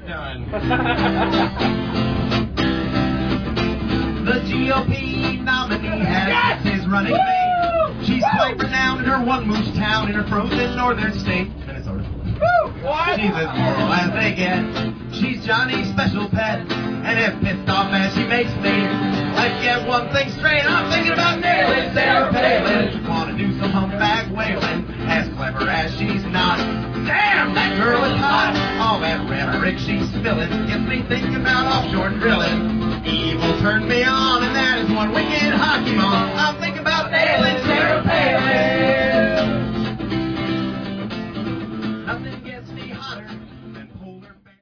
done. The GOP nominee has his running mate. She's quite renowned in her one moose town in her frozen northern state, Minnesota. She's as moral as they get. She's Johnny's special pet. And if pissed off as she makes me, let's get one thing straight. I'm thinking about nailing Sarah Palin. Wanna do some humpback whaling, as clever as she's not. Damn, that girl is hot. All that rhetoric she's spilling gets me thinking about offshore drilling. Evil turned me on, and that is one wicked